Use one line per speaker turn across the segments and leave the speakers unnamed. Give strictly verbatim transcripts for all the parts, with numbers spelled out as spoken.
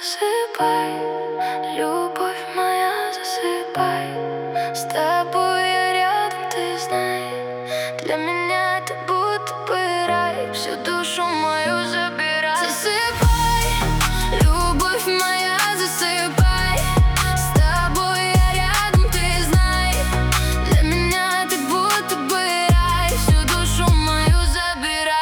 засыпай, любовь моя, засыпай. С тобой я рядом, ты знай, для меня это будто бы рай. Всю душу мою забирай. Засыпай, любовь моя, засыпай. С тобой я рядом, ты знай, для меня ты будто бы рай. Всю душу мою забирай.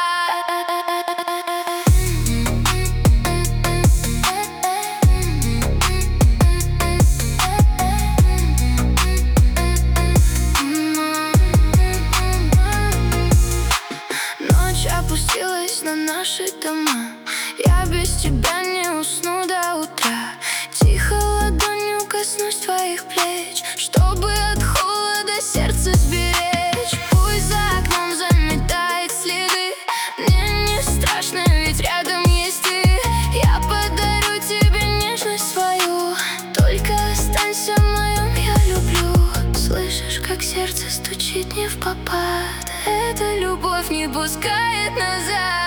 Ночь опустилась на наши дома, я без тебя не усну до утра. Тихо ладонью коснусь твоих плеч, чтобы от холода сердце сберечь. Пусть за окном заметает следы, мне не страшно, ведь рядом есть ты. Я подарю тебе нежность свою, только останься в моем я люблю. Слышишь, как сердце стучит не впопад, эта любовь не пускает назад.